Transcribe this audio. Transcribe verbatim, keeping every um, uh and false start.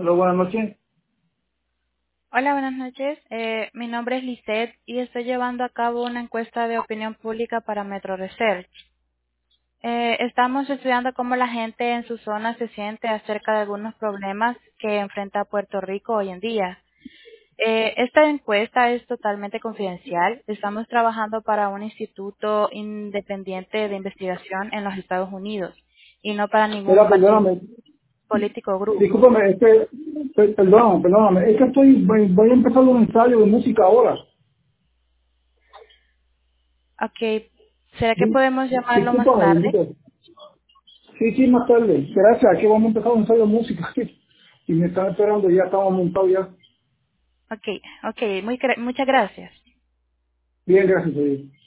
Hola, buenas noches. Hola, buenas noches. Eh, mi nombre es Lisette y estoy llevando a cabo una encuesta de opinión pública para Metro Research. Eh, estamos estudiando cómo la gente en su zona se siente acerca de algunos problemas que enfrenta Puerto Rico hoy en día. Eh, esta encuesta es totalmente confidencial. Estamos trabajando para un instituto independiente de investigación en los Estados Unidos y no para Mira, ningún partido perdóname, político o grupo. discúlpame, es que, per- perdóname, perdóname, es que estoy, voy, voy a empezar un ensayo de música ahora. Ok, ¿será que Di- podemos llamarlo más Discúlpame, tarde? discúlpame. Sí, sí, más tarde. Gracias, que vamos a empezar un ensayo de música. Y me están esperando, ya estamos montados ya. Ok, ok, muy, gra- muchas gracias. Bien, gracias a Dios.